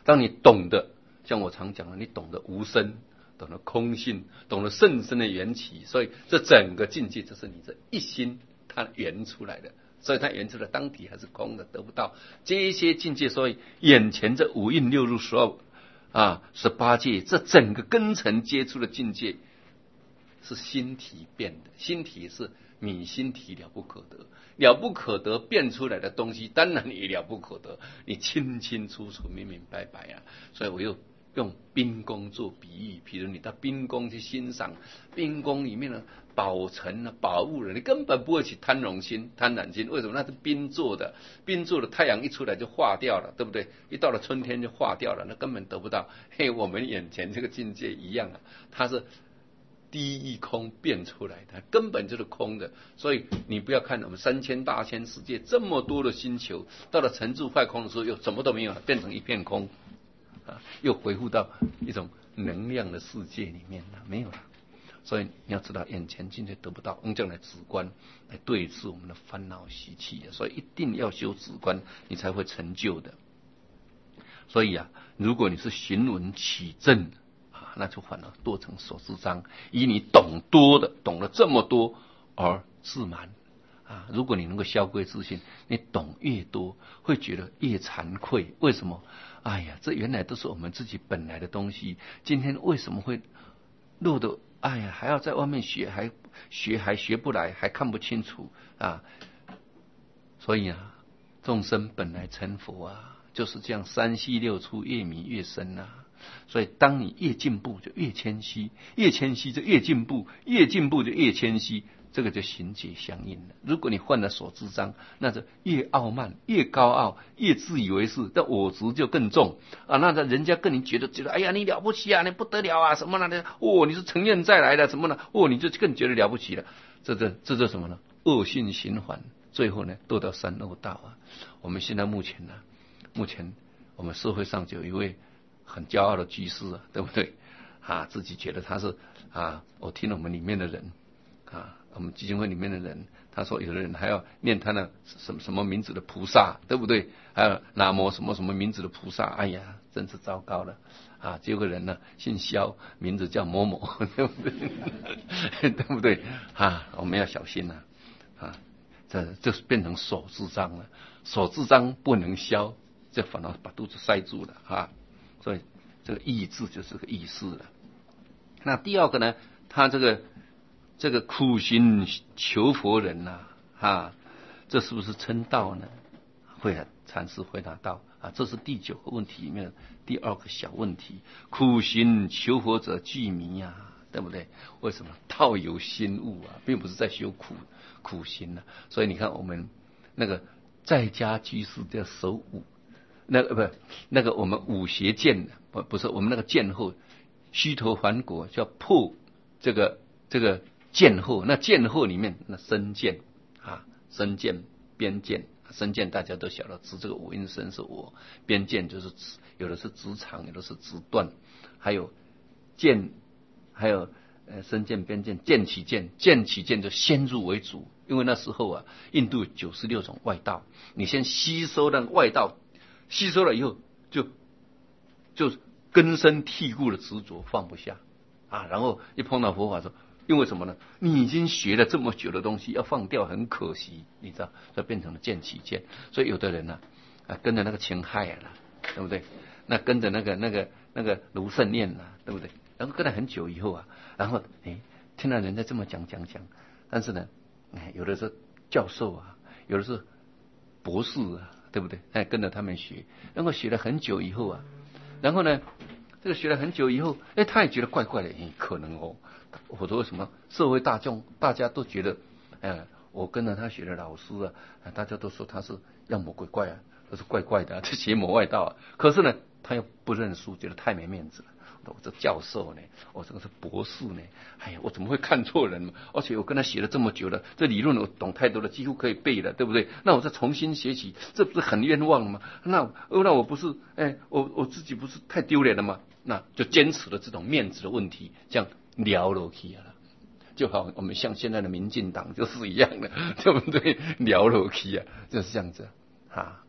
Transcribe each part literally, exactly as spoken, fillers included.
当你懂得，像我常讲的，你懂得无声，懂得空性，懂得甚深的缘起，所以这整个境界就是你这一心它圆出来的。所以它圆出来当体还是空的，得不到这一些境界。所以眼前这五蕴六入十二啊十八界，这整个根尘接触的境界是心体变的，心体是你心体了不可得，了不可得变出来的东西，当然也了不可得，你清清楚楚、明明白白啊。所以我又用冰宫做比喻，比如你到冰宫去欣赏冰宫里面的宝尘啊、宝物了，你根本不会起贪荣心、贪婪心。为什么？那是冰做的，冰做的，太阳一出来就化掉了，对不对？一到了春天就化掉了，那根本得不到。嘿，我们眼前这个境界一样啊，它是第一空变出来的，根本就是空的。所以你不要看我们三千大千世界这么多的星球，到了成住坏空的时候，又什么都没有了，变成一片空啊，又恢复到一种能量的世界里面了，没有了。所以你要知道，眼前境界得不到，用这样来止观来对治我们的烦恼习气啊。所以一定要修止观，你才会成就的。所以啊，如果你是行文起正啊，那就反而多成所知章，以你懂多的，懂了这么多而自满啊。如果你能够消归自信，你懂越多，会觉得越惭愧。为什么？哎呀，这原来都是我们自己本来的东西，今天为什么会落得？哎呀，还要在外面学，还学还学不来，还看不清楚啊！所以啊，众生本来成佛啊，就是这样，三细六处越迷越深啊。所以，当你越进步，就越谦虚；越谦虚就越进步；越进步就越谦虚。这个就行解相应了。如果你犯了所知章，那就越傲慢、越高傲、越自以为是，但我执就更重啊。那人家跟你觉得觉得，哎呀，你了不起啊，你不得了啊，什么呢？哦，你是成愿再来的，什么呢？哦，你就更觉得了不起了。这这这叫什么呢？恶性循环，最后呢，堕到三恶道啊。我们现在目前呢，目前我们社会上就有一位很骄傲的居士啊，对不对？啊，自己觉得他是啊，我听了我们里面的人啊。我们基金会里面的人，他说有的人还要念他那什么什么名字的菩萨，对不对？还有南无什么什么名字的菩萨，哎呀，真是糟糕了啊！这个人呢，姓萧，名字叫某某，对不对？对不对？啊，我们要小心呐！啊，这就是变成所知章了，所知章不能消，这反而把肚子塞住了啊！所以这个意志就是个意识了。那第二个呢，他这个。这个苦行求佛人呐、啊，啊，这是不是称道呢？会啊，禅师回答道啊，这是第九个问题里面的第二个小问题。苦行求佛者具迷啊，对不对？为什么？道有心悟啊，并不是在修苦苦行呢、啊。所以你看，我们那个在家居士叫守五，那个不，那个我们五邪剑不不是我们那个剑后虚陀还果叫破这个这个。剑后，那剑后里面那身剑啊，身剑、边剑，身剑大家都晓得，指这个五阴身是我，边剑就是指有的是直长，有的是直断，还有剑，还有呃身剑、边剑，剑起剑，剑起剑就先入为主，因为那时候啊，印度九十六种外道，你先吸收那个外道，吸收了以后就就根深蒂固的执着放不下啊，然后一碰到佛法说。因为什么呢？你已经学了这么久的东西，要放掉很可惜，你知道，就变成了剑起剑。所以有的人呢、啊，啊跟着那个秦亥啊，对不对？那跟着那个那个那个卢胜念啊，对不对？然后跟了很久以后啊，然后哎，听到人家这么讲讲讲，但是呢，哎，有的是教授啊，有的是博士啊，对不对？哎，跟着他们学，然后学了很久以后啊，然后呢，这个学了很久以后，哎，他也觉得怪怪的，哎，可能哦。我说为什么社会大众大家都觉得，哎，我跟着他学的老师啊，大家都说他是妖魔鬼怪啊，都是怪怪的、啊，这邪魔外道啊。可是呢，他又不认输，觉得太没面子了。我这教授呢，我这个是博士呢，哎呀，我怎么会看错人嘛？而且我跟他学了这么久了，这理论我懂太多了，几乎可以背了，对不对？那我再重新学习，这不是很冤枉吗？那那我不是，哎，我我自己不是太丢脸了吗？那就坚持了这种面子的问题，这样。聊落去了，就好，我们像现在的民进党就是一样的，对不对？聊落去啊，就是这样子啊。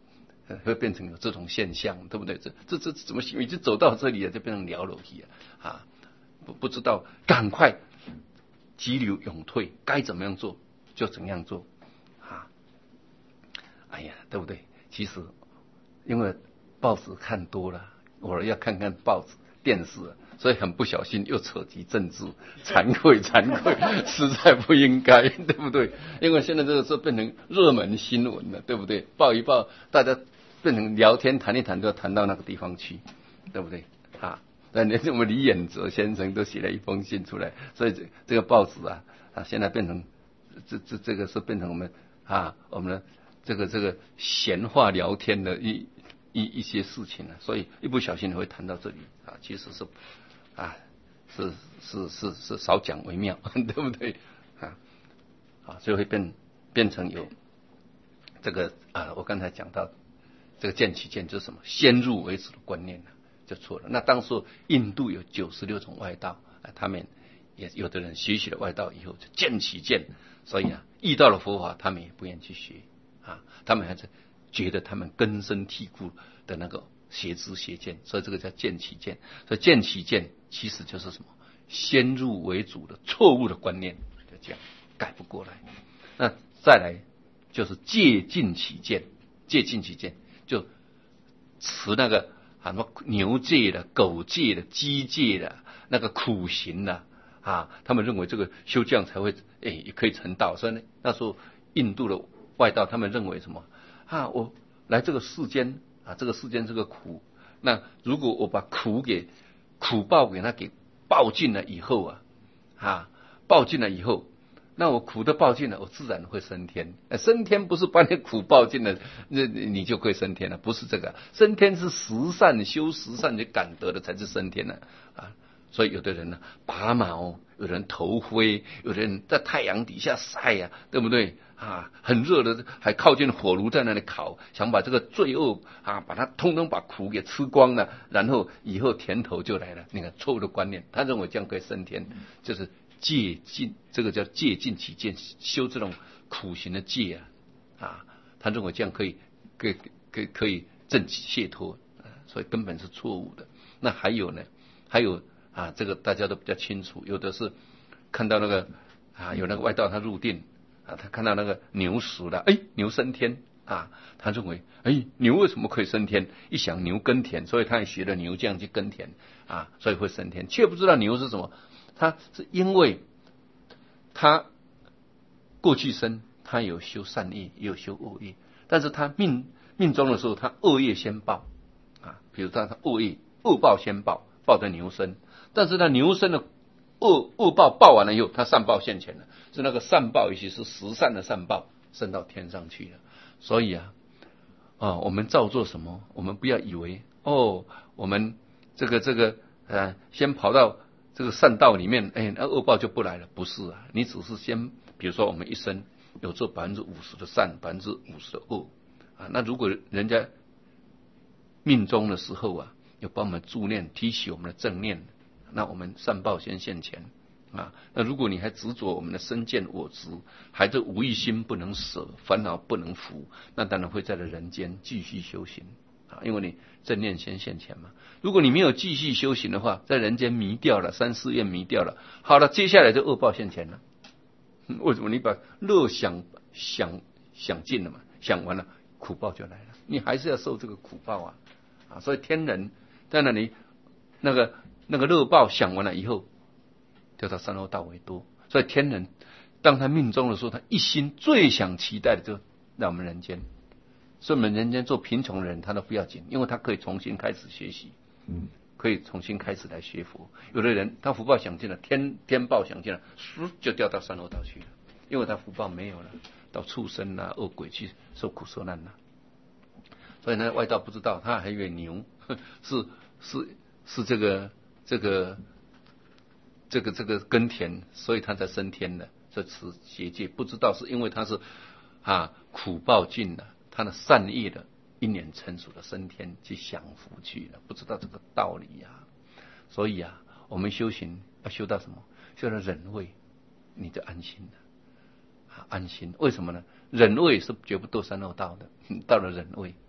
会变成有这种现象，对不对？这这这怎么已经走到这里了，就变成聊楼梯了啊！不不知道，赶快急流勇退，该怎么样做就怎样做啊！哎呀，对不对？其实因为报纸看多了，我要看看报纸、电视，所以很不小心又扯及政治，惭愧惭愧，实在不应该，对不对？因为现在这个是变成热门新闻了，对不对？报一报，大家变成聊天谈一谈，都要谈到那个地方去，对不对？啊，那连我们李远哲先生都写了一封信出来，所以这这个报纸啊啊，现在变成这这这个是变成我们啊我们的这个这个闲话聊天的一一一些事情了，所以一不小心会谈到这里啊，其实是啊是是是是少讲为妙，对不对啊？啊，所以会变变成有这个啊，我刚才讲到。这个见其见就是什么？先入为主的观念呢、啊，就错了。那当时印度有九十六种外道，啊，他们也有的人学习了外道以后就见其见，所以啊，遇到了佛法，他们也不愿意去学啊，他们还是觉得他们根深蒂固的那个邪知邪见，所以这个叫见其见。所以见其见其实就是什么？先入为主的错误的观念，就这样改不过来。那再来就是戒尽其见，戒尽其见。就持那个啊什么牛戒的、狗戒的、鸡戒的，那个苦行的啊，他们认为这个修这样才会诶也可以成道。所以呢，那时候印度的外道他们认为什么啊？我来这个世间啊，这个世间这个苦，那如果我把苦给苦报给他给报尽了以后啊啊报尽了以后。那我苦的报尽了，我自然会升天。升天不是把你苦报尽了，那你就可以升天了，不是这个。升天是十善修十善，你感得的才是升天了啊！所以有的人呢拔毛，有人头灰，有的人在太阳底下晒呀、啊，对不对啊？很热的，还靠近火炉在那里烤，想把这个罪恶啊，把它通通把苦给吃光了，然后以后甜头就来了。那个错误的观念，他认为这样可以升天，就是戒尽，这个叫戒尽其见，修这种苦行的戒啊啊，他认为这样可以可以可以可以证解脱、啊，所以根本是错误的。那还有呢，还有啊，这个大家都比较清楚，有的是看到那个啊，有那个外道他入定啊，他看到那个牛死了，哎，牛升天啊，他认为哎，牛为什么可以升天？一想牛耕田，所以他也学了牛这样去耕田啊，所以会升天，却不知道牛是什么。他是因为他过去生他有修善业，也有修恶业，但是他命命中的时候，他恶业先报啊，比如他他恶业恶报先报，报的牛身，但是他牛身的恶恶报报完了以后，他善报现前了，是那个善报，尤其是十善的善报，升到天上去了。所以啊啊，我们照做什么？我们不要以为哦，我们这个这个呃，先跑到这个善道里面，哎，那恶报就不来了。不是啊，你只是先，比如说我们一生有做百分之五十的善，百分之五十的恶啊。那如果人家命中的时候啊，有帮我们助念，提起我们的正念，那我们善报先现前啊。那如果你还执着我们的身见我执，还是无一心不能舍，烦恼不能服，那当然会在人间继续修行。啊，因为你正念先现前嘛。如果你没有继续修行的话，在人间迷掉了，三世愿迷掉了，好了，接下来就恶报现前了。为什么？你把乐想想想尽了嘛，想完了，苦报就来了，你还是要受这个苦报啊！啊，所以天人在那里，那个那个乐报想完了以后，掉到三恶道为多。所以天人当他命中的时候，他一心最想期待的就让我们人间。所以我们人间做贫穷的人，他都不要紧，因为他可以重新开始学习，嗯，可以重新开始来学佛。有的人他福报享尽了，天天报享尽了，唰就掉到三恶道去了，因为他福报没有了，到畜生啊、恶鬼去受苦受难了。所以呢，外道不知道，他还以为牛是是是这个这个这个这个耕田，所以他才升天的，这持邪戒，不知道是因为他是啊苦报尽了。他的善业的因缘成熟的升天去享福去了，不知道这个道理呀、啊。所以啊，我们修行要修到什么？修到忍位，你就安心了。啊，安心。为什么呢？忍位是绝不堕三恶道的，到了忍位，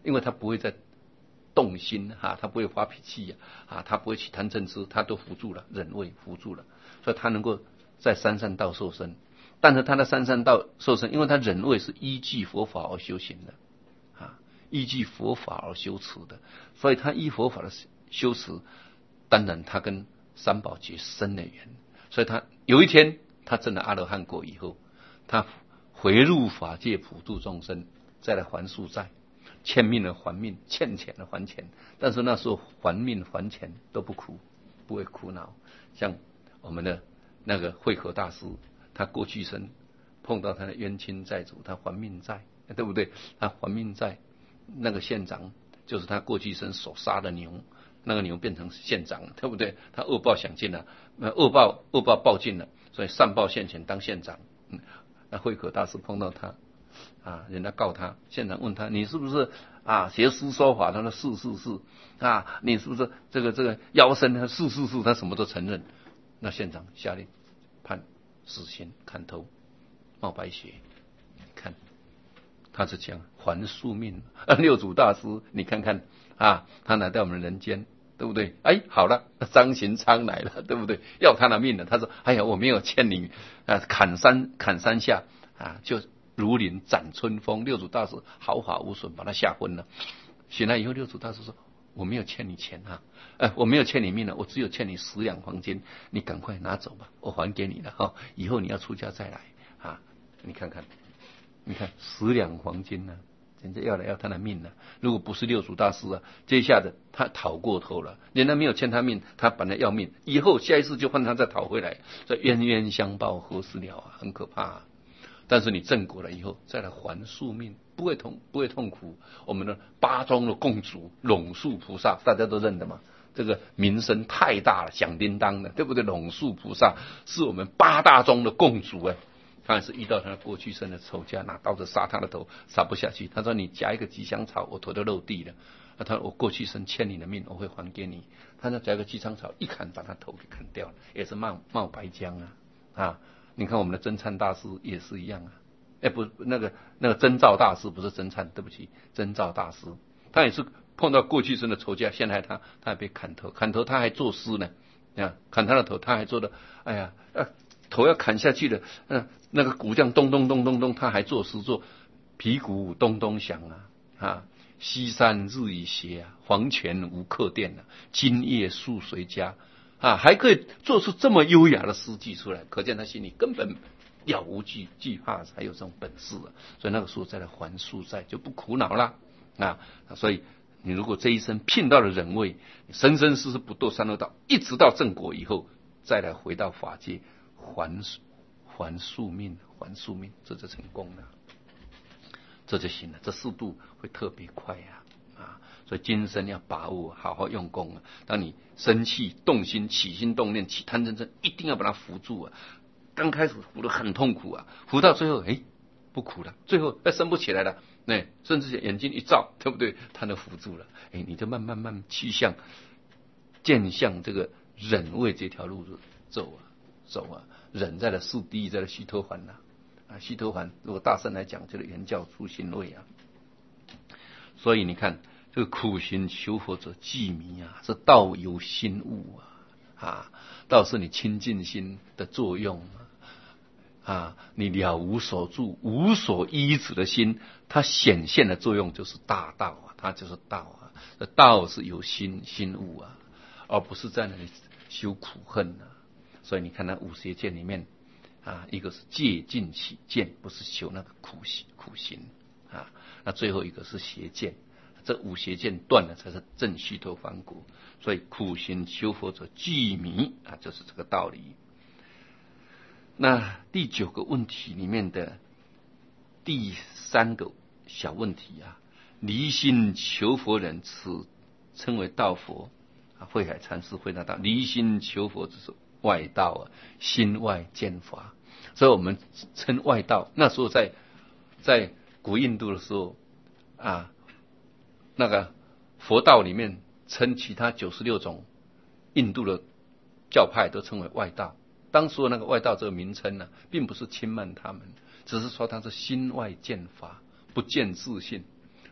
因为他不会再动心啊，他不会发脾气呀，啊，他不会起贪嗔痴，他都扶住了，忍位扶住了，所以他能够在三善道受生。但是他的三善道受生，因为他忍位是依据佛法而修行的啊，依据佛法而修持的，所以他依佛法的修持，当然他跟三宝结深的缘。所以他有一天他证了阿罗汉果以后，他回入法界普度众生，再来还宿债，欠命的还命，欠钱的还钱。但是那时候还命还钱都不苦，不会苦恼。像我们的那个慧可大师，他过去生碰到他的冤亲债主，他还命债，对不对？他还命债，那个县长就是他过去生所杀的牛，那个牛变成县长了，对不对？他恶报享尽了，恶报恶报报尽了，所以善报现前当县长。嗯，那慧可大师碰到他啊，人家告他，县长问他，你是不是啊邪师说法？他说是是是啊，你是不是这个这个妖僧？他是是是，他什么都承认。那县长下令判死刑，砍头，冒白血。看，他是讲还宿命。啊，六祖大师，你看看啊，他来到我们人间，对不对？哎，好了，张行昌来了，对不对？要他的命了。他说：“哎呀，我没有欠你啊，砍三砍三下啊，就如临斩春风。”六祖大师毫发无损，把他吓昏了。醒来以后，六祖大师说：“我没有欠你钱啊，哎，我没有欠你命了，我只有欠你十两黄金，你赶快拿走吧，我还给你了哈、哦。以后你要出家再来啊，你看看，你看十两黄金呢、啊。”人家要来要他的命了，如果不是六祖大师啊，这一下子他讨过头了，人家没有欠他命，他本来要命，以后下一次就换他再讨回来，这冤冤相报何时了啊，很可怕啊。但是你正果了以后，再来还宿命，不会痛不会痛苦。我们的八宗的共主龙树菩萨，大家都认得嘛，这个名声太大了，响叮当的，对不对？龙树菩萨是我们八大宗的共主哎。当然是遇到他过去生的仇家，拿刀子杀他的头，杀不下去。他说：“你夹一个吉祥草，我头都落地了。”他说：“我过去生欠你的命，我会还给你。”他说：“夹一个吉祥草，一砍把他头给砍掉了，也是冒冒白浆啊！啊，你看我们的真忏大师也是一样啊。哎，不，那个那个真照大师不是真忏，对不起，真照大师，他也是碰到过去生的仇家，陷害他，他还被砍头，砍头他还作诗呢，啊，砍他的头，他还做的，哎呀，啊。”头要砍下去了，嗯，那个鼓匠咚咚咚咚咚，他还作诗作皮鼓咚咚响啊啊，西山日已斜啊，黄泉无客店啊，今夜宿谁家啊，还可以做出这么优雅的诗句出来，可见他心里根本了无惧惧怕，才有这种本事啊。所以那个时候再来还宿债就不苦恼了啊。所以你如果这一生聘到了忍位，生生世世不堕三恶道，一直到正果以后，再来回到法界。还还宿命，还宿命，这就成功了，这就行了，这速度会特别快呀、啊！啊，所以今生要把握，好好用功啊！当你生气、动心、起心动念、起贪嗔痴，一定要把它扶住啊！刚开始扶得很痛苦啊，扶到最后，哎，不苦了，最后哎升不起来了，那甚至眼睛一照，对不对？他能扶住了，哎，你就慢慢慢慢趋向渐向这个忍位这条路走啊。走啊，忍在了四谛，在了须陀洹呐，啊，须陀洹如果大圣来讲，就是原教初心位啊。所以你看，这个苦行求佛者寂迷啊，是道有心悟啊，啊，道是你清净心的作用啊，啊，你了无所住、无所依止的心，它显现的作用就是大道啊，它就是道啊。这道是有心心悟啊，而不是在那里修苦恨啊。所以你看那五邪见里面啊，一个是戒禁起见，不是修那个苦行苦行啊，那最后一个是邪见，这五邪见断了才是正须陀洹果。所以苦行修佛者寂迷啊，就是这个道理。那第九个问题里面的第三个小问题啊，离心求佛人，此称为道佛啊。慧海禅师回答道：离心求佛只是外道啊，心外见法，所以我们称外道。那时候在在古印度的时候啊，那个佛道里面称其他九十六种印度的教派都称为外道。当时那个外道这个名称呢、啊，并不是轻慢他们，只是说他是心外见法，不见自性。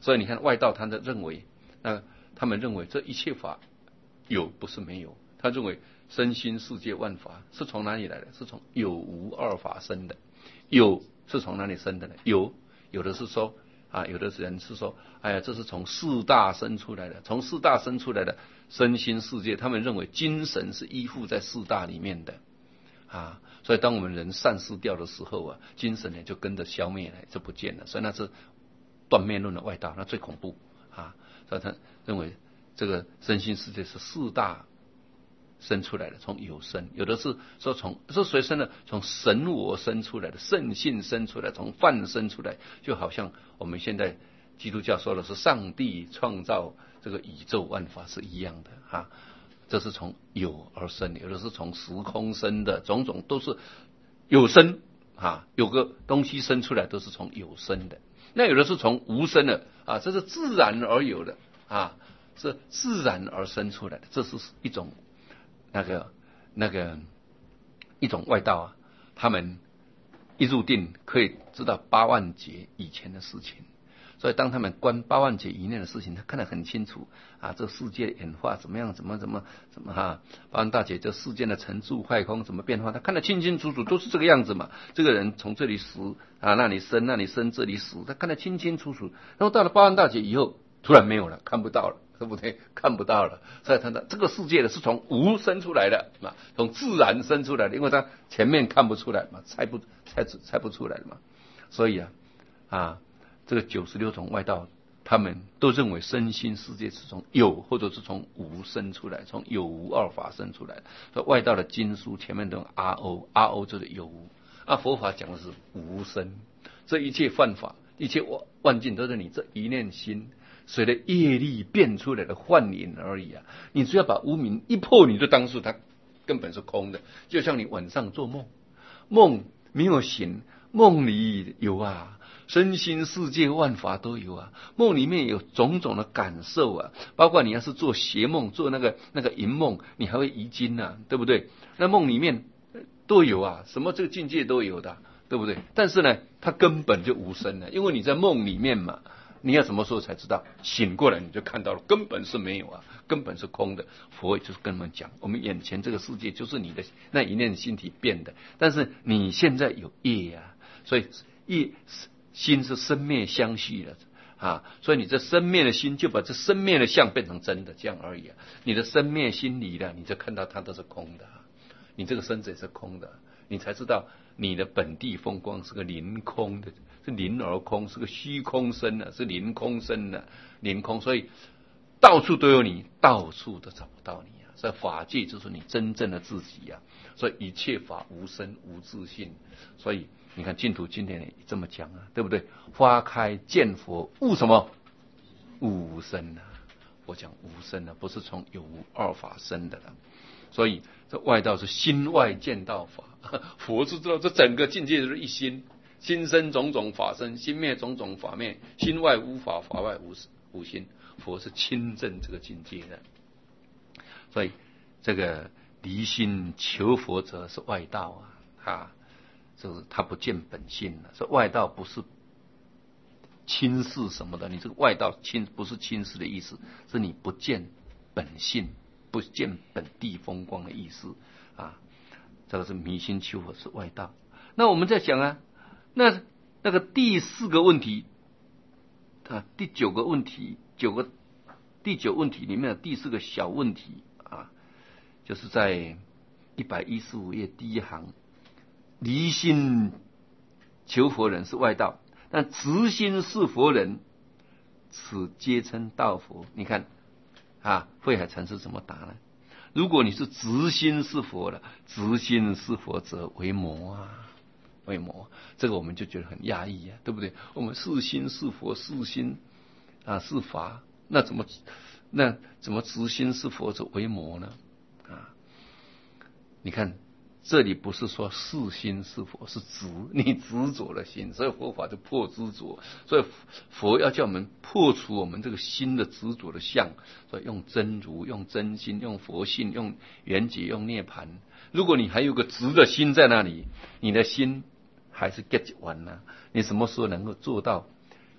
所以你看外道他的认为，那他们认为这一切法有不是没有，他认为身心世界万法是从哪里来的？是从有无二法生的。有是从哪里生的呢？有有的是说啊，有的人是说，哎呀，这是从四大生出来的，从四大生出来的身心世界，他们认为精神是依附在四大里面的啊，所以当我们人散失掉的时候啊，精神呢就跟着消灭了，就不见了，所以那是断灭论的外道，那最恐怖啊，所以他认为这个身心世界是四大生出来的，从有生，有的是说从是谁生的？从神我生出来的，圣性生出来，从梵生出来，就好像我们现在基督教说的是上帝创造这个宇宙万法是一样的啊。这是从有而生，有的是从时空生的，种种都是有生啊，有个东西生出来都是从有生的。那有的是从无生的啊，这是自然而有的啊，是自然而生出来的，这是一种。那个那个一种外道啊，他们一入定可以知道八万劫以前的事情，所以当他们观八万劫以内的事情，他看得很清楚啊，这世界演化怎么样，怎么怎么怎么哈，八万大劫这世间的成住坏空怎么变化，他看得清清楚楚，都是这个样子嘛。这个人从这里死啊，那里生，那里生，这里死，他看得清清楚楚。然后到了八万大劫以后，突然没有了，看不到了。对不对？看不到了，所以他的这个世界呢是从无生出来的嘛，从自然生出来的，因为他前面看不出来嘛，猜不猜猜不出来嘛，所以啊啊，这个九十六种外道，他们都认为身心世界是从有或者是从无生出来，从有无二法生出来的。所以外道的经书前面都用 R O R O 就是有无，啊佛法讲的是无生，这一切犯法，一切万万境都是你这一念心。随着业力变出来的幻影而已啊！你只要把无明一破，你就当是它根本是空的。就像你晚上做梦，梦没有醒，梦里有啊，身心世界万法都有啊。梦里面有种种的感受啊，包括你要是做邪梦，做那个那个淫梦，你还会遗精啊，对不对？那梦里面都有啊，什么这个境界都有的，对不对？但是呢，它根本就无生的，因为你在梦里面嘛。你要什么时候才知道？醒过来你就看到了，根本是没有啊，根本是空的。佛就是跟我们讲，我们眼前这个世界就是你的那一念心体变的，但是你现在有业啊，所以业心是生灭相续的啊，所以你这生灭的心就把这生灭的相变成真的，这样而已啊。你的生灭心离了，你就看到它都是空的，你这个身子也是空的，你才知道你的本地风光是个凌空的。是凌而空，是个虚空身的，是凌空身的，凌空，所以到处都有你，到处都找不到你啊！所以法界就是你真正的自己啊！所以一切法无生无自性，所以你看净土经典也这么讲啊，对不对？花开见佛，悟什么？悟无生啊！我讲无生啊，不是从有无二法生的了。所以这外道是心外见道法，佛是知道这整个境界就是一心。心生种种法生，心灭种种法灭，心外无法，法外无无心。佛是亲证这个境界的，所以这个离心求佛者是外道啊，啊，就是他不见本性了。所以外道不是轻视什么的，你这个外道轻不是轻视的意思，是你不见本性，不见本地风光的意思啊。这个是迷心求佛是外道。那我们在讲啊。那那个第四个问题啊，第九个问题，九个第九问题里面的第四个小问题啊，就是在一百一十五页第一行，离心求佛人是外道，但直心是佛人，此皆称道佛。你看啊，慧海禅师怎么答呢？如果你是直心是佛了，直心是佛则为魔啊。为魔，这个我们就觉得很压抑啊，对不对？我们是心是佛，是心啊是法，那怎么那怎么直心是佛者为魔呢？啊，你看这里不是说是心是佛，是执你执着的心，所以佛法就破执着，所以佛要叫我们破除我们这个心的执着的相，所以用真如，用真心，用佛性，用圆觉，用涅槃。如果你还有个直的心在那里，你的心还是 get 完了，你什么时候能够做到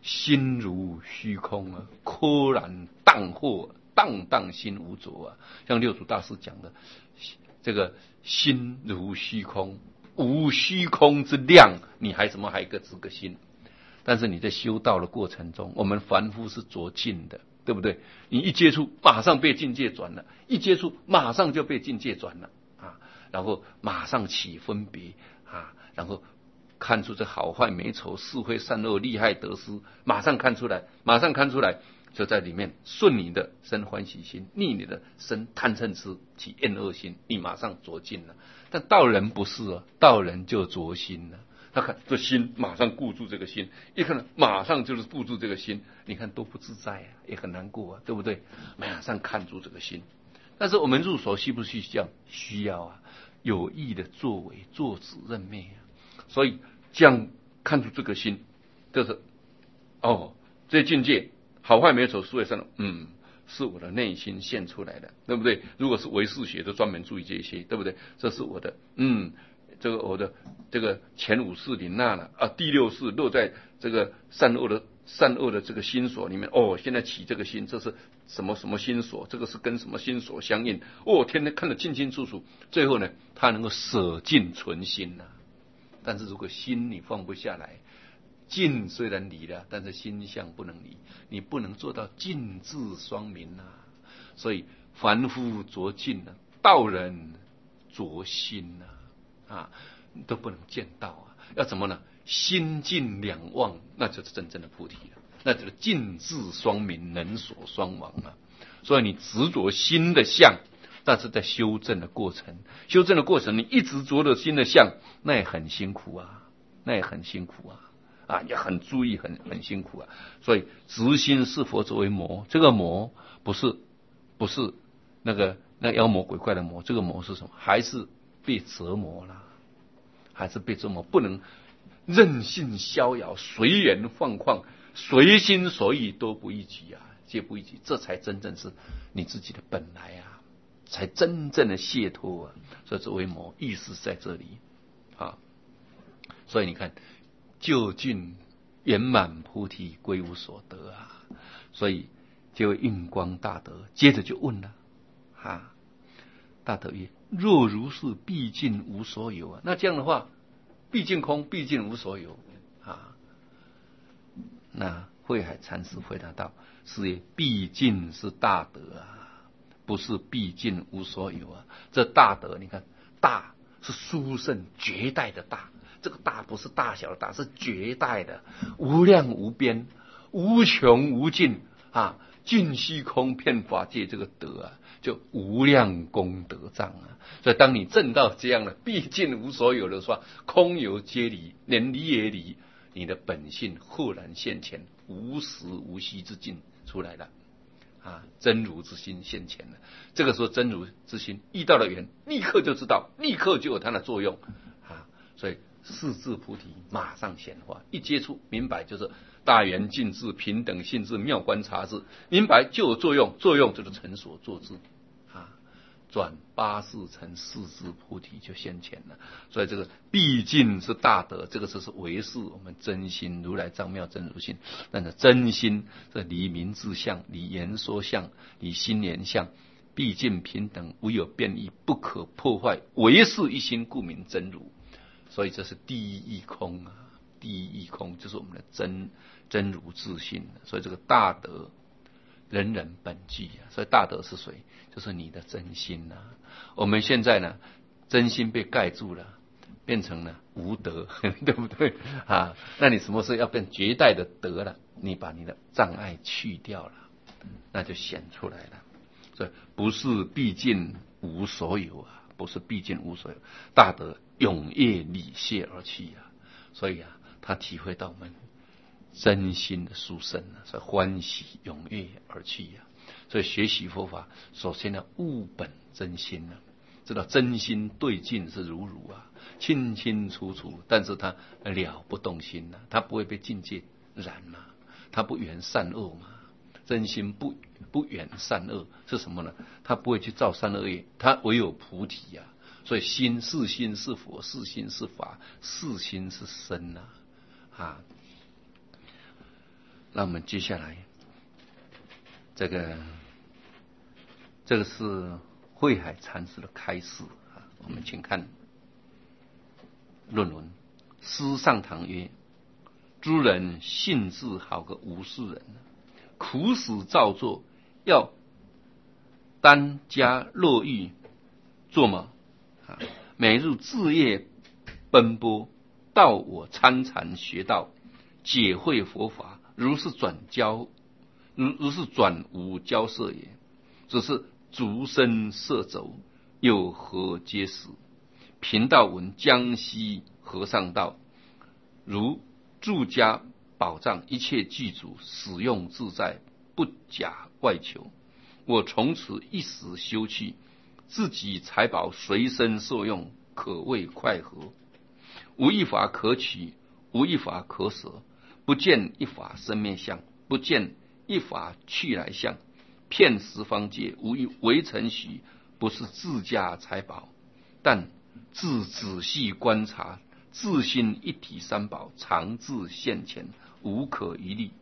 心如虚空啊，柯然荡惑，荡荡心无着啊。像六祖大师讲的，这个心如虚空，无虚空之量，你还怎么还有一个这个心？但是你在修道的过程中，我们凡夫是着境的，对不对？你一接触，马上被境界转了；一接触，马上就被境界转了啊！然后马上起分别啊，然后看出这好坏美丑是非善恶利害得失，马上看出来，马上看出来，就在里面顺你的生欢喜心，逆你的生贪嗔痴起厌恶心，你马上着境了。但道人不是啊，道人就着心了。他看这心，马上固住这个心，一看马上就是固住这个心，你看多不自在啊，也很难过啊，对不对？马上看住这个心。但是我们入手需不需要？需要啊，有意的作为，作止认灭啊。所以这样看出这个心，就是哦，这境界好坏美丑是非善恶，嗯，是我的内心现出来的，对不对？如果是唯识学，就专门注意这些，对不对？这是我的，嗯。这个我的这个前五识领纳了啊，第六识落在这个善恶的善恶的这个心所里面。哦，现在起这个心，这是什么什么心所？这个是跟什么心所相应？哦，天天看得清清楚楚。最后呢，他能够舍尽存心呐、啊。但是如果心你放不下来，境虽然离了，但是心相不能离，你不能做到境智双明呐、啊。所以凡夫着境呢，道人着心呐、啊。啊，都不能见到啊！要怎么呢？心境两忘，那就是真正的菩提了。那就是境智双明，能所双亡啊！所以你执着心的相，但是在修正的过程，修正的过程，你一直着着心的相，那也很辛苦啊，那也很辛苦啊，啊，也很注意，很很辛苦啊。所以执心是佛作为魔，这个魔不是不是那个那妖魔鬼怪的魔，这个魔是什么？还是被折磨了，还是被折磨，不能任性逍遥，随缘放旷，随心所欲都不一己啊，皆不一己，这才真正是你自己的本来啊，才真正的解脱啊。所以这为魔意思在这里啊。所以你看，究竟圆满菩提归无所得啊。所以这位印光大德接着就问了啊，大德曰：若如是，毕竟无所有啊。那这样的话，毕竟空，毕竟无所有啊。那慧海禅师回答道：是也，毕竟是大德啊，不是毕竟无所有啊。这大德，你看，大是殊胜绝代的大，这个大不是大小的大，是绝代的，无量无边，无穷无尽啊。尽虚空遍法界，这个德啊，就无量功德障啊。所以当你证到这样的毕竟无所有的时候，空有皆离，连离也离，你的本性豁然现前，无实无虚之境出来了啊，真如之心现前了。这个时候真如之心遇到了缘，立刻就知道，立刻就有它的作用啊。所以四智菩提马上显化，一接触明白就是大圆净智平等性智妙观察智，明白就有作用，作用就是成所作智啊，转八事成四智菩提就现前了。所以这个毕竟是大德，这个就是唯是我们真心如来藏妙真如性。但是真心这离名字相，离言说相，离心言相，毕竟平等，无有变异，不可破坏，唯是一心，故名真如。所以这是第一义空啊，第一义空就是我们的真真如自性。所以这个大德人人本具啊，所以大德是谁？就是你的真心啊。我们现在呢，真心被盖住了，变成了无德，对不对啊？那你什么时候要变绝代的德了？你把你的障碍去掉了，那就显出来了。所以不是毕竟无所有啊。不是毕竟无所有，大德永夜礼谢而去啊。所以啊，他体会到我们真心的殊胜啊，所以欢喜踊跃而去啊。所以学习佛法，首先要悟本真心啊，知道真心对境是如如啊，清清楚楚。但是他了不动心啊，他不会被境界染嘛，他不缘善恶嘛。真心不不远善恶是什么呢？他不会去造善恶业，他唯有菩提啊。所以心是心是佛，是心是法，是心是身呐啊。 那我们接下来，这个这个是慧海禅师的开示啊，我们请看论文。师上堂曰：诸人性质好个无事人，苦使造作，要单加乐欲，做么？啊，每日自业奔波，道我参禅学道，解会佛法，如是转交，如如是转无交涉也。只是逐身摄走，有何皆是？贫道闻江西和尚道，如住家宝藏，一切具足，使用自在，不假外求。我从此一时休去，自己财宝随身受用，可谓快和。无一法可取，无一法可舍，不见一法生灭相，不见一法去来相。遍十方界，无一为尘许，不是自家财宝。但自仔细观察，自心一体三宝，常自现前，无可一例。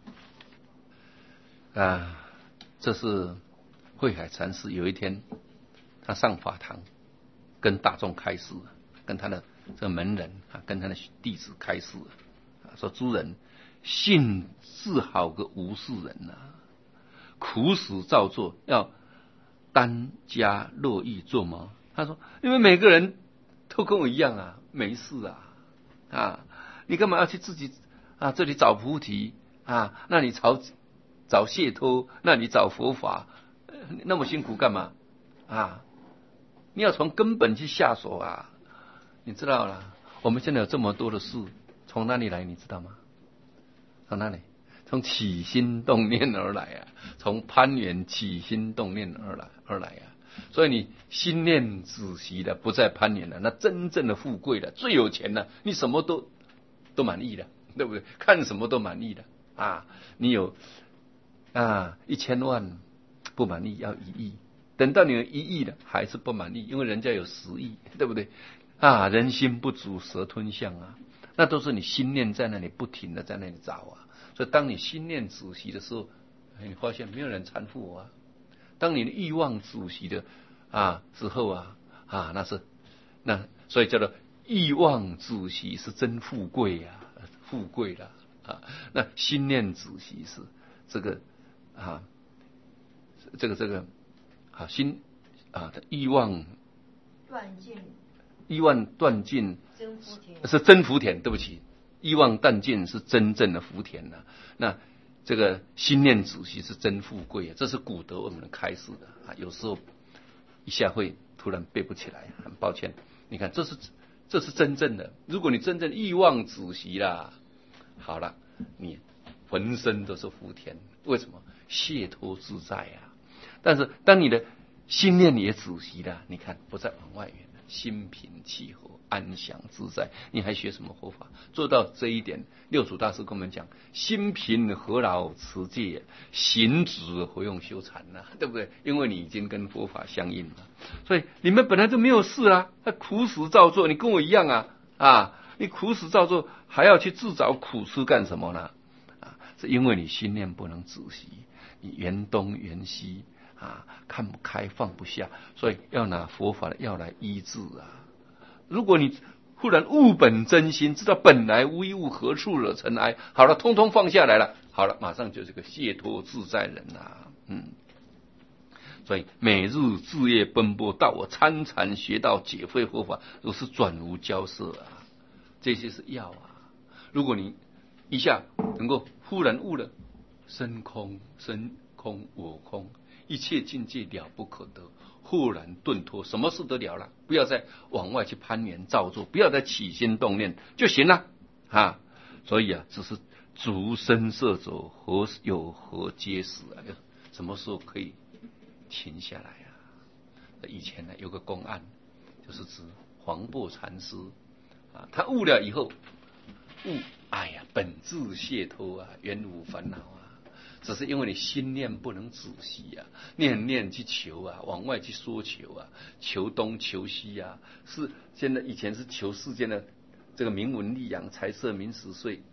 啊，这是慧海禅师有一天，他上法堂跟大众开示，跟他的这个门人啊，跟他的弟子开示啊，说诸人性自好个无事人呐、啊，苦使造作，要单加乐意做吗？他说，因为每个人都跟我一样啊，没事啊啊，你干嘛要去自己啊这里找菩提啊？那你找找解脱，那你找佛法，那么辛苦干嘛啊？你要从根本去下手啊！你知道了，我们现在有这么多的事，从哪里来？你知道吗？从哪里？从起心动念而来啊！从攀缘起心动念而来而来啊！所以你心念仔细的，不再攀缘了，那真正的富贵了，最有钱了，你什么都都满意了，对不对？看什么都满意了啊！你有啊一千万不满意，要一亿。等到你有一亿了，还是不满意，因为人家有十亿，对不对？啊，人心不足蛇吞象啊，那都是你心念在那里不停的在那里找啊。所以当你心念仔细的时候，你发现没有人搀扶我啊。当你的欲望仔细的啊之后啊啊，那是那所以叫做欲望仔细是真富贵呀、啊，富贵了啊。那心念仔细是这个啊，这个这个。啊，心啊的欲望断尽， 欲望断尽真福田是真福田。对不起，欲望断尽是真正的福田了。那这个心念仔细是真富贵啊，这是古德我们开示的啊。有时候一下会突然背不起来，很抱歉。你看，这是这是真正的。如果你真正欲望仔细啦，好了，你浑身都是福田。为什么？解脱自在啊。但是当你的心念也仔细了，你看不再往外缘，心平气和，安详自在，你还学什么佛法？做到这一点，六祖大师跟我们讲：心平何劳持戒，行止何用修禅呢、啊？对不对？因为你已经跟佛法相应了，所以你们本来就没有事啦，那苦使造作，你跟我一样啊啊！你苦使造作，还要去自找苦吃干什么呢？啊，是因为你心念不能仔细，你缘东缘西。啊，看不开放不下，所以要拿佛法的药来医治啊。如果你忽然悟本真心，知道本来无一物，何处惹尘埃，好了，通通放下来了，好了，马上就是个解脱自在人啊。嗯，所以每日自业奔波，到我参禅学道，解会佛法，如是转无交涉啊。这些是药啊。如果你一下能够忽然悟了身空，身空我空。一切境界了不可得，豁然顿脱，什么事都了了，不要再往外去攀缘造作，不要再起心动念就行了啊！所以啊，只是逐身摄走，何有何皆是啊？什么时候可以停下来啊？以前呢有个公案，就是指黄檗禅师啊，他悟了以后，悟哎呀，本自解脱啊，原无烦恼啊。只是因为你心念不能仔细啊，念念去求啊，往外去说求啊，求东求西啊，是现在以前是求世间的这个名闻利养、财色名食睡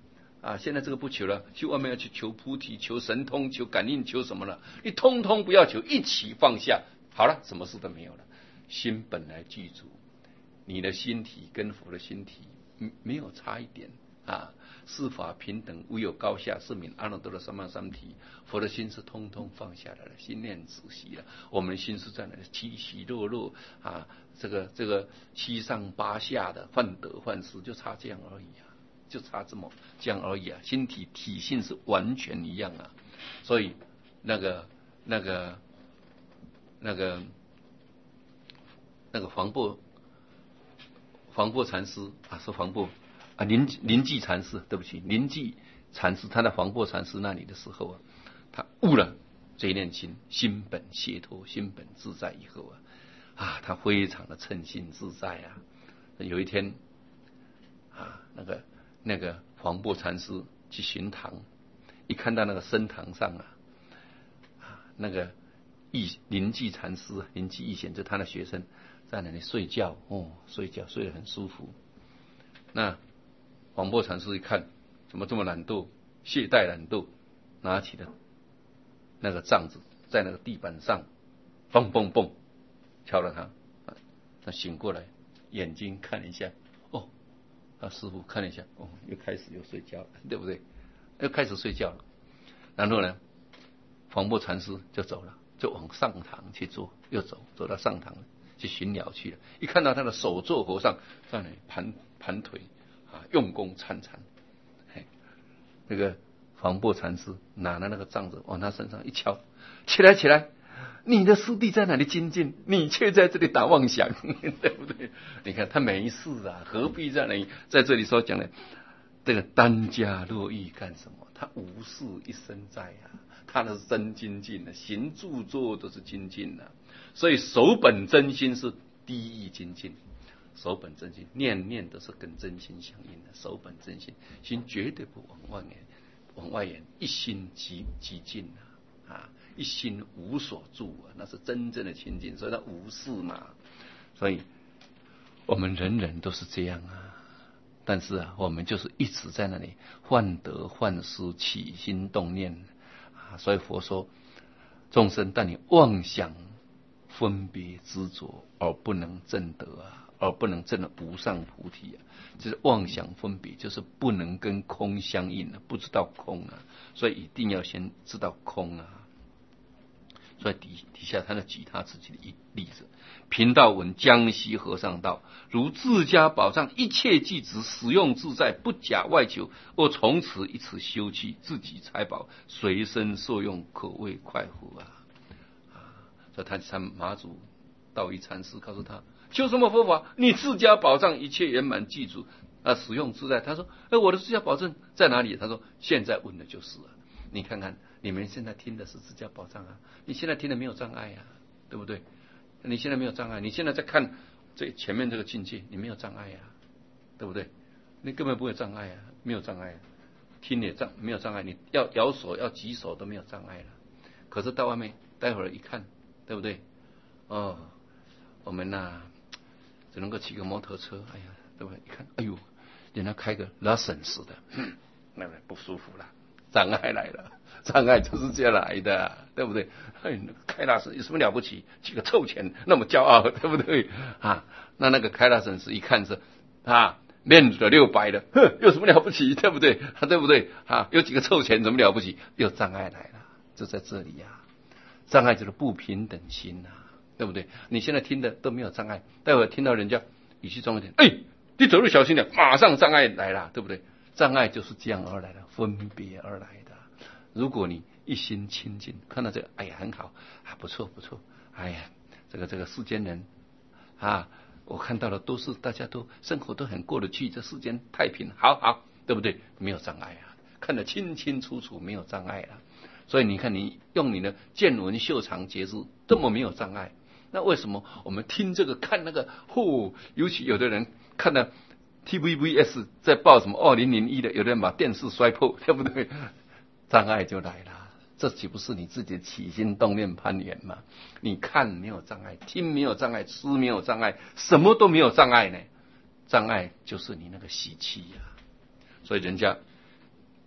啊，现在这个不求了，去外面要去求菩提、求神通、求感应、求什么了？你通通不要求，一起放下，好了，什么事都没有了。心本来具足，你的心体跟佛的心体没有差一点啊。四法平等，无有高下，是名阿耨多罗三藐三菩提。佛的心是通通放下来了，心念止息了。我们的心是在那里起起落落啊，这个这个七上八下的，患得患失，就差这样而已啊，就差这么这样而已啊。心体体性是完全一样啊，所以那个那个那个那个黄檗黄檗禅师啊，是黄檗。啊，临临济禅师，对不起，临济禅师他在黄檗禅师那里的时候啊，他悟了这一念心，心本解脱，心本自在以后啊，啊，他非常的称心自在啊。有一天啊，那个那个黄檗禅师去巡堂，一看到那个僧堂上啊，啊，那个义临济禅师，临济义显就他的学生在那里睡觉，哦，睡觉睡得很舒服，那。黄檗禅师一看，怎么这么懒惰，懈怠懒惰，拿起了那个杖子，在那个地板上，嘣嘣嘣，敲了他。他醒过来，眼睛看一下，哦，他师父看了一下，哦，又开始又睡觉了，对不对？又开始睡觉了。然后呢，黄檗禅师就走了，就往上堂去坐，又走，走到上堂去寻鸟去了。一看到他的首座和尚在那里盘盘腿。啊，用功参禅，那个黄檗禅师拿了那个杖子往他身上一敲，起来起来，你的师弟在哪里精进，你却在这里打妄想，对不对？你看他没事啊，何必在那里在这里说讲呢？这个担家乐意干什么？他无事一生在啊，他的是真精进的，行住坐都是精进的，所以守本真心是第一精进。守本真心，念念都是跟真心相应的。守本真心，心绝对不往外延，往外延，一心即即尽啊！啊，一心无所住啊，那是真正的清净，所以它无事嘛。所以我们人人都是这样啊，但是啊，我们就是一直在那里患得患失，起心动念啊。所以佛说，众生但你妄想分别执着，而不能证得啊。而不能证得无上菩提啊，就是妄想分别，就是不能跟空相应啊，不知道空啊，所以一定要先知道空啊。所以底底下他就举他自己的一例子：贫道闻江西和尚道，如自家宝藏，一切具足，使用自在，不假外求。我从此一此修去，自己财宝随身受用，可谓快活啊！啊，所以他参马祖道一禅师告诉他。修什么佛法？你自家宝藏一切圆满具足啊，使用自在。他说：“哎，我的自家宝藏在哪里？”他说：“现在问的就是啊，你看看你们现在听的是自家宝藏啊，你现在听的没有障碍啊，对不对？你现在没有障碍，你现在在看这前面这个境界，你没有障碍啊，对不对？你根本不会障碍啊，没有障碍、啊，听也障没有障碍，你要摇手要举手都没有障碍了。可是到外面待会儿一看，对不对？哦，我们呐、啊。”只能够骑个摩托车，哎呀，对不对？一看，哎呦，人家开个拉绳似的，嗯，那个不舒服了，障碍来了，障碍就是这样来的，对不对？哎，开拉绳有什么了不起？几个臭钱那么骄傲，对不对？啊，那那个开拉绳是一看是啊，面子的六百的，哼，有什么了不起？对不对？啊，对不对？啊，有几个臭钱怎么了不起？有障碍来了，就在这里呀、啊，障碍就是不平等心呐、啊。对不对？你现在听的都没有障碍，待会听到人家语气重一点，哎，你走路小心点，马上障碍来了，对不对？障碍就是这样而来的，分别而来的。如果你一心清净，看到这个，哎呀，很好啊，不错不错，哎呀，这个这个世间人啊，我看到的都是大家都生活都很过得去，这世间太平，好好，对不对？没有障碍啊，看得清清楚楚，没有障碍啊。所以你看，你用你的见闻嗅尝觉知，这么没有障碍。那为什么我们听这个看那个？哦，尤其有的人看到 T V B S 在报什么二零零一的，有的人把电视摔破，对不对？障碍就来了。这岂不是你自己的起心动念攀缘吗？你看没有障碍，听没有障碍，吃没有障碍，什么都没有障碍呢？障碍就是你那个习气呀、啊。所以人家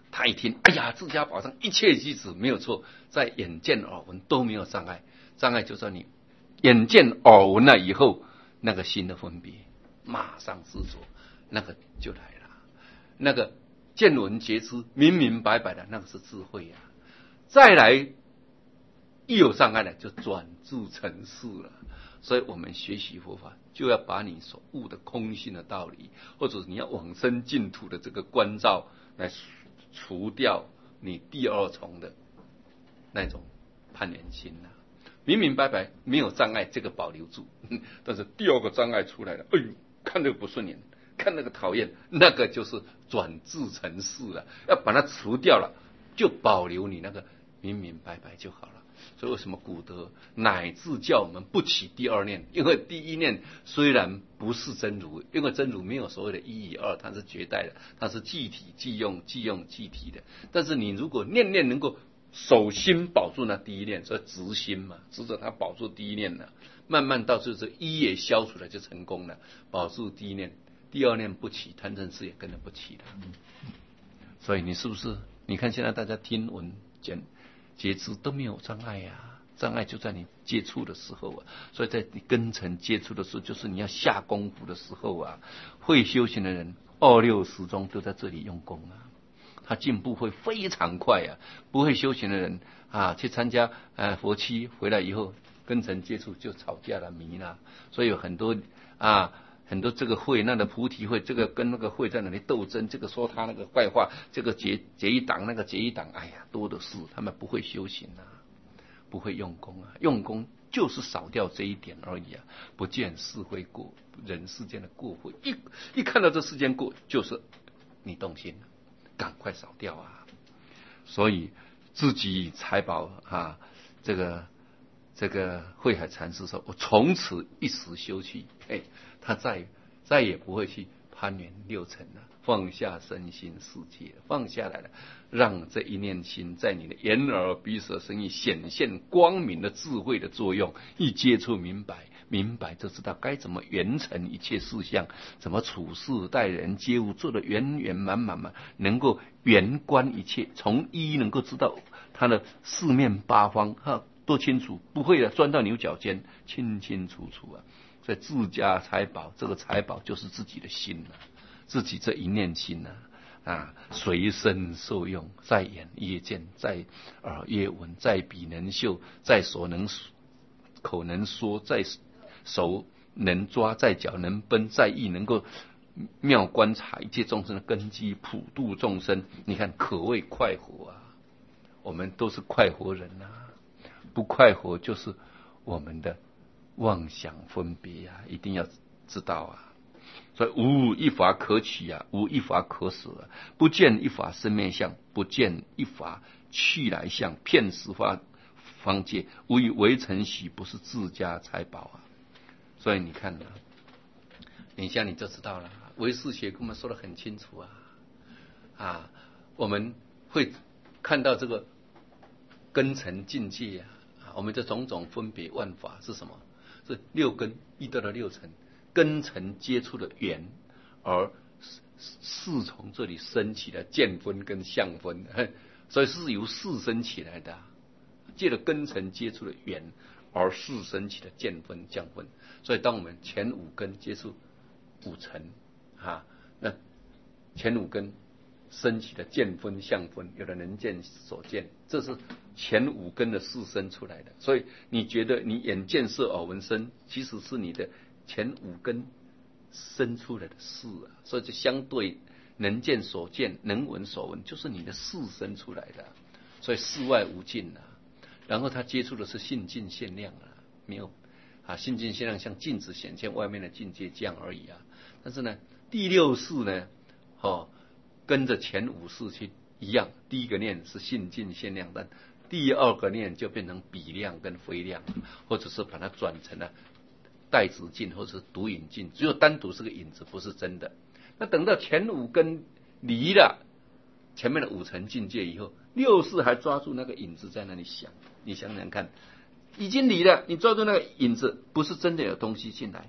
他一听，哎呀，自家宝藏一切即止，没有错，在眼见耳闻都没有障碍，障碍就在你眼见耳闻了以后，那个心的分别马上执着，那个就来了。那个见闻觉知明明白白的，那个是智慧啊。再来一有障碍了，就转入尘世了。所以我们学习佛法，就要把你所悟的空性的道理，或者你要往生净土的这个关照，来除掉你第二重的那种攀缘心啊。明明白白没有障碍，这个保留住，但是第二个障碍出来了，哎呦，看这个不顺眼，看那个讨厌，那个就是转至尘世了，要把它除掉了，就保留你那个明明白白就好了。所以为什么古德乃至叫我们不起第二念？因为第一念虽然不是真如，因为真如没有所谓的一与二，它是绝代的，它是即体即用即用即体的。但是你如果念念能够守心保住那第一念，所以执心嘛，执着它保住第一念了，慢慢到最后一也消除了就成功了，保住第一念，第二念不起，贪嗔痴也跟着不起了。所以你是不是？你看现在大家听闻讲觉知都没有障碍呀、啊，障碍就在你接触的时候啊。所以在你根尘接触的时候，就是你要下功夫的时候啊。会修行的人二六时中都在这里用功啊，他进步会非常快啊。不会修行的人啊，去参加呃佛七回来以后，根尘接触就吵架了、迷了。所以有很多啊。很多这个会那个菩提会，这个跟那个会在那里斗争，这个说他那个坏话，这个结结一党，那个结一党，哎呀，多的是。他们不会修行啊，不会用功啊，用功就是少掉这一点而已啊。不见世会过，人世间的过会，一一看到这世间过，就是你动心了，赶快少掉啊。所以自己财宝啊，这个这个慧海禅师说，我从此一时修去，嘿。他再再也不会去攀缘六尘了，放下身心世界，放下来了，让这一念心在你的眼耳鼻舌身意显现光明的智慧的作用，一接触明白，明白就知道该怎么圆成一切事项，怎么处事待人接物，做得圆圆满满满，能够圆观一切，从一能够知道他的四面八方哈多清楚，不会的钻到牛角尖，清清楚楚啊。所以自家财宝，这个财宝就是自己的心啊，自己这一念心啊，啊，随身受用，在眼曰见，在耳曰闻，在鼻能嗅，在手能口能说，在手能抓，在脚能奔，在意能够妙观察一切众生的根基，普度众生。你看，可谓快活啊！我们都是快活人啊，不快活就是我们的妄想分别啊，一定要知道啊。所以无一法可取啊，无一法可舍啊。不见一法生灭相，不见一法去来相，遍十法方界，无以为尘许，不是自家财宝啊。所以你看啊，你像你就知道了，唯识学跟我们说得很清楚啊啊，我们会看到这个根尘境界啊，我们这种种分别万法是什么？是六根遇到了六尘，根尘接触的缘，而四从这里生起的见分跟相分，所以是由四生起来的，借着根尘接触的缘，而四生起的见分相分。所以当我们前五根接触五尘啊，那前五根升起的见分相分，有的能见所见，这是前五根的四生出来的。所以你觉得你眼见色耳闻声，其实是你的前五根生出来的事啊。所以就相对能见所见，能闻所闻，就是你的事生出来的。所以事外无尽啊。然后他接触的是性境限量啊，没有啊，性境限量像镜子显现外面的境界这样而已啊。但是呢，第六识呢，哦。跟着前五识去一样，第一个念是性境限量，但第二个念就变成比量跟非量，或者是把它转成了带子境或者是独影境，只有单独是个影子，不是真的。那等到前五根离了前面的五层境界以后，六识还抓住那个影子在那里想，你想想看，已经离了，你抓住那个影子，不是真的有东西进来，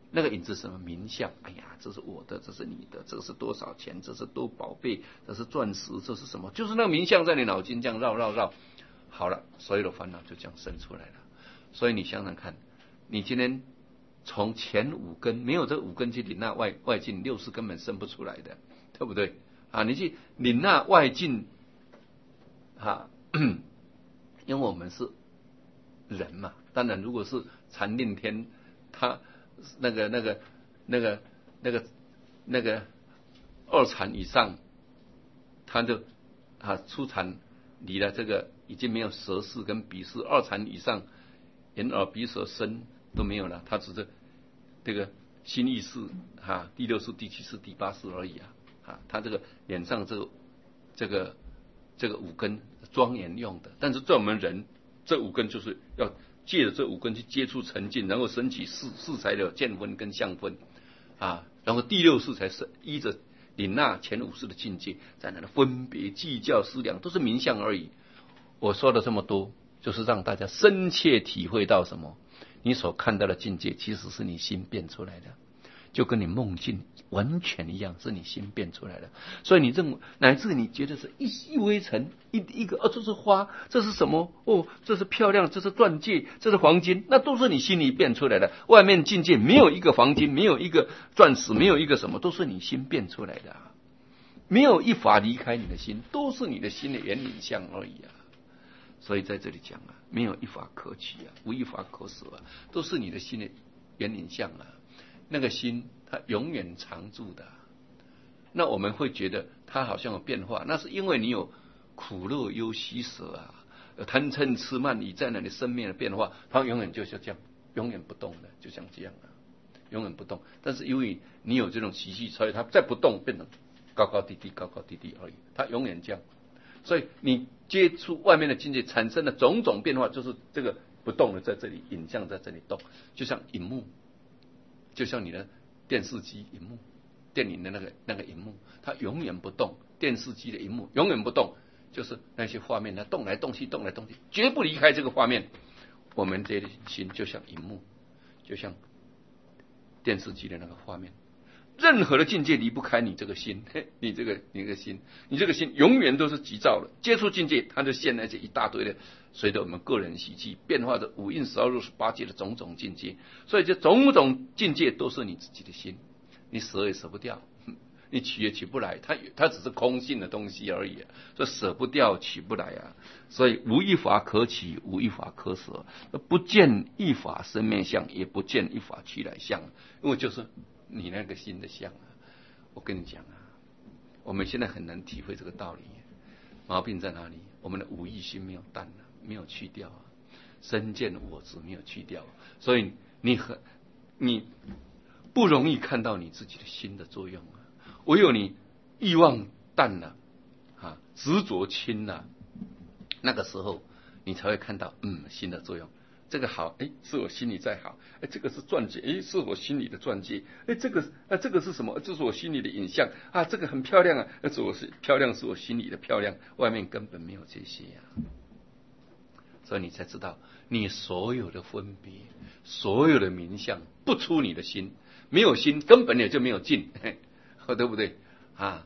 那个影子是什么？名相。哎呀，这是我的，这是你的，这是多少钱？这是多宝贝？这是钻石？这是什么？就是那个名相在你脑筋这样绕绕绕。好了，所有的烦恼就这样生出来了。所以你想想看，你今天从前五根没有这五根去领纳外外境，六识根本生不出来的，对不对？啊，你去领纳外境，啊，因为我们是人嘛。当然，如果是禅定天，他那个那个那个那个那个二禅以上，他就啊初禅离了这个已经没有舌识跟鼻识，二禅以上眼耳鼻舌身都没有了，他只是这个心意识哈，第六识、第七识、第八识而已啊。啊，他这个脸上这个这个这个五根庄严用的，但是在我们人这五根就是要借着这五根去接触沉静，然后升起四四才的见分跟相分啊，然后第六识才是依着领纳前五识的境界，在那里分别计较思量，都是名相而已。我说的这么多，就是让大家深切体会到什么？你所看到的境界，其实是你心变出来的。就跟你梦境完全一样，是你心变出来的。所以你认为，乃至你觉得是一一微尘，一一个哦，这是花，这是什么？哦，这是漂亮，这是钻戒，这是黄金，那都是你心里变出来的。外面境界没有一个黄金，没有一个钻石，没有一个什么，都是你心变出来的啊。没有一法离开你的心，都是你的心的原影像而已啊。所以在这里讲啊，没有一法可取啊，无一法可舍啊，都是你的心的原影像啊。那个心它永远常住的，那我们会觉得它好像有变化，那是因为你有苦乐忧喜舍啊，贪嗔痴慢疑在那里生命的变化，它永远就是这样，永远不动的，就像这样啊，永远不动。但是因为你有这种习气，所以它再不动，变成高高低低，高高低低而已，它永远这样。所以你接触外面的境界产生的种种变化，就是这个不动的在这里，影像在这里动，就像荧幕。就像你的电视机荧幕，电影的那个那个荧幕，它永远不动。电视机的荧幕永远不动，就是那些画面它动来动去，动来动去，绝不离开这个画面。我们这的心就像荧幕，就像电视机的那个画面，任何的境界离不开你这个心，你这个你这个心，你这个心永远都是急躁的。接触境界，它就现在这一大堆的。随着我们个人习气变化的五蕴十二入十八界的种种境界，所以这种种境界都是你自己的心，你舍也舍不掉，你取也取不来，它它只是空性的东西而已，所以舍不掉取不来啊。所以无一法可取，无一法可舍，不见一法生灭相，也不见一法取来相，因为就是你那个心的相啊。我跟你讲啊，我们现在很难体会这个道理，毛病在哪里？我们的无意心没有淡啊，没有去掉啊，身见我执没有去掉，所以你很你不容易看到你自己的心的作用啊。唯有你欲望淡了啊，执着轻了，那个时候你才会看到嗯心的作用。这个好，哎，是我心里在好，哎，这个是钻戒，哎，是我心里的钻戒，哎，这个啊，这个是什么？这是我心里的影像啊，这个很漂亮啊，那是我是漂亮，是我心里的漂亮，外面根本没有这些呀、啊，所以你才知道，你所有的分别，所有的名相，不出你的心，没有心，根本也就没有境，对不对啊？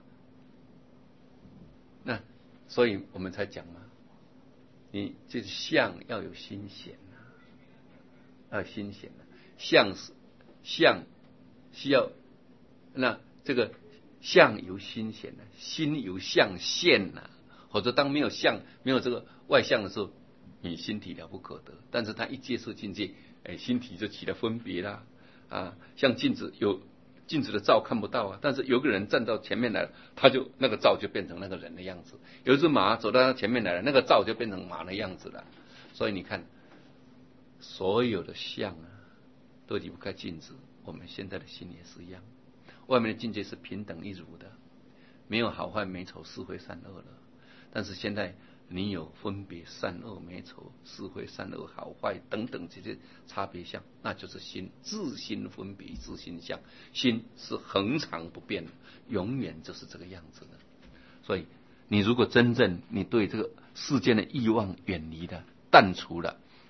那所以我们才讲嘛，你这相要有心弦。啊，心弦的相是相需要，那这个相由心弦的，心由相现呐。或者当没有相、没有这个外相的时候，你心体了不可得。但是他一接触境界，哎，心体就起了分别啦。啊，像镜子有镜子的照看不到啊，但是有个人站到前面来了，他就那个照就变成那个人的样子。有一只马走到他前面来了，那个照就变成马的样子了。所以你看。所有的相啊，都离不开镜子。我们现在的心也是一样，外面的境界是平等一如的，没有好坏美丑是非善恶了。但是现在你有分别善恶美丑是非善恶好坏等等这些差别相，那就是心自心分别自心相。心是恒常不变的，永远就是这个样子的。所以你如果真正你对这个世间的欲望远离了、淡除了，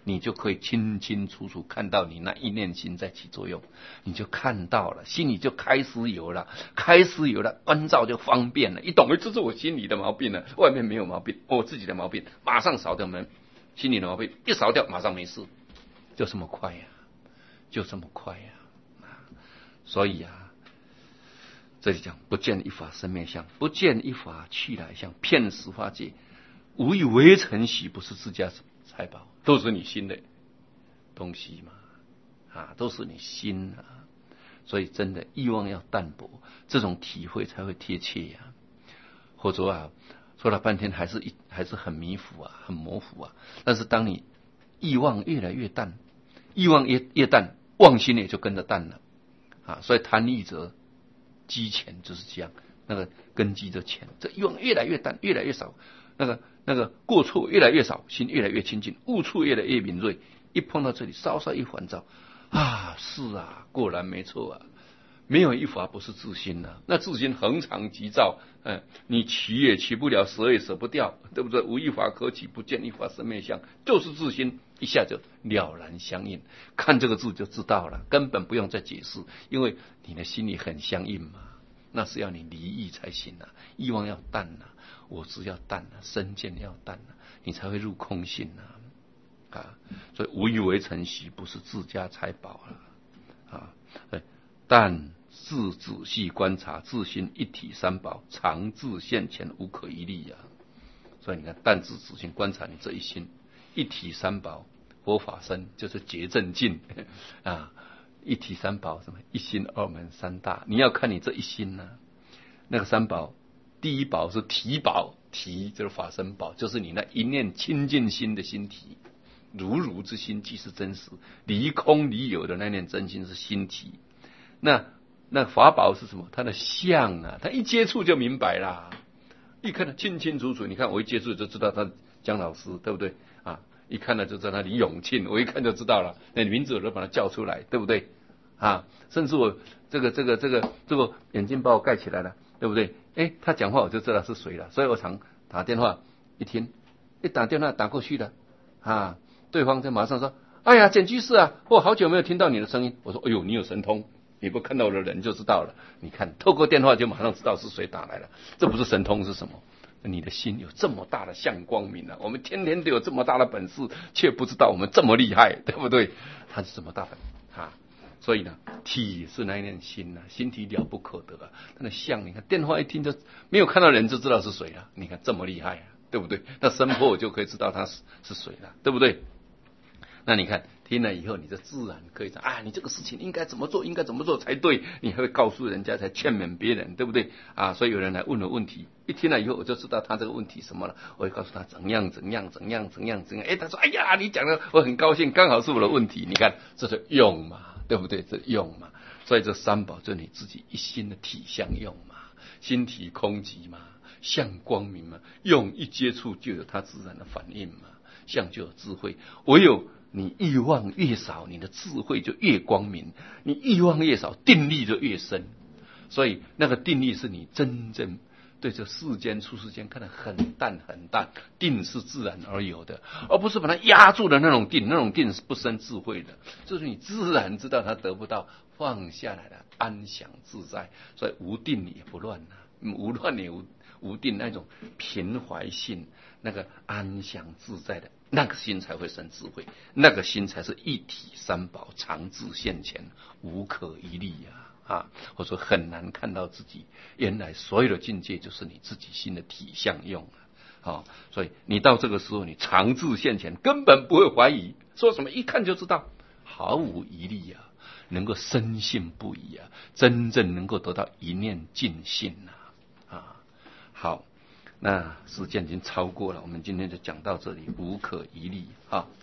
你就可以清清楚楚看到你那一念心在起作用，你就看到了，心里就开始有了，开始有了关照就方便了。一懂，这是我心里的毛病了，外面没有毛病，我自己的毛病马上扫掉门，心里的毛病一扫掉，马上没事，就这么快呀、啊，就这么快呀、啊。所以啊，这里讲不见一法生灭相，不见一法去来相，遍十法界，无以为尘习，不是自家财宝，都是你心的东西嘛，啊，都是你心啊。所以真的欲望要淡薄，这种体会才会贴切呀、啊。或者啊，说了半天还是一还是很迷糊啊，很模糊啊。但是当你欲望越来越淡，欲望越越淡，妄心也就跟着淡了啊。所以贪欲者积钱就是这样，那个根基的钱，这欲望越来越淡，越来越少，那个那个过错越来越少，心越来越清净，悟处越来越敏锐。一碰到这里，稍稍一烦躁啊，是啊，果然没错啊。没有一法不是自心啊，那自心恒常急躁，嗯，你取也取不了，舍也舍不掉，对不对？无一法可取，不见一法生灭相，就是自心，一下就了然相应。看这个字就知道了，根本不用再解释，因为你的心里很相应嘛。那是要你离欲才行啊，欲望要淡啊，我执要淡啊，身见要淡啊，你才会入空性啊。啊，所以无欲为尘习，不是自家财宝了啊。但自仔细观察，自心一体三宝，常自现前，无可一例呀、啊。所以你看，但自仔细观察你这一心，一体三宝，佛法身就是觉正境啊。一体三宝什么？一心二门三大，你要看你这一心呢、啊。那个三宝，第一宝是体宝，体就是法身宝，就是你那一念清净心的心体。如如之心即是真实，离空离有的那念真心是心体。那那法宝是什么？它的相啊，它一接触就明白啦，一看得清清楚楚。你看我一接触就知道他姜老师，对不对啊？一看了就知道他李永庆，我一看就知道了，那名字我都把他叫出来，对不对啊？甚至我这个这个这个这个眼镜把我盖起来了，对不对？哎，他讲话我就知道是谁了，所以我常打电话一听，一打电话打过去了啊，对方就马上说：“哎呀，简居士啊，我好久没有听到你的声音。”我说：“哎呦，你有神通。”你不看到我的人就知道了，你看透过电话就马上知道是谁打来了，这不是神通是什么？你的心有这么大的向光明啊！我们天天都有这么大的本事，却不知道我们这么厉害，对不对？他是这么大的啊，所以呢，体是那一念心啊，心体了不可得啊。他的相，你看电话一听就没有看到人就知道是谁了，你看这么厉害啊，对不对？那声波我就可以知道他是是谁了，对不对？那你看听了以后，你就自然可以讲啊，你这个事情应该怎么做，应该怎么做才对，你还会告诉人家，才劝勉别人，对不对啊？所以有人来问了问题，一听了以后，我就知道他这个问题什么了，我会告诉他怎样怎样怎样怎样怎样。哎，他说哎呀，你讲的我很高兴，刚好是我的问题。你看，这是用嘛，对不对？这用嘛，所以这三宝就你自己一心的体相用嘛，心体空寂嘛，相光明嘛，用一接触就有它自然的反应嘛，相就有智慧，唯有你欲望越少，你的智慧就越光明；你欲望越少，定力就越深。所以那个定力是你真正对这世间出世间看得很淡很淡，定是自然而有的，而不是把它压住的那种定，那种定是不生智慧的。就是你自然知道它得不到，放下来了，安详自在。所以无定也不乱啊，无乱也无无定，那种平怀性，那个安详自在的。那个心才会生智慧，那个心才是一体三宝，常自现前，无可一例啊！啊，或者说很难看到自己，原来所有的境界就是你自己心的体相用啊！啊，所以你到这个时候，你常自现前，根本不会怀疑，说什么一看就知道，毫无疑虑啊，能够深信不疑啊，真正能够得到一念尽性啊！啊，好。那时间已经超过了，我们今天就讲到这里，无可一例啊。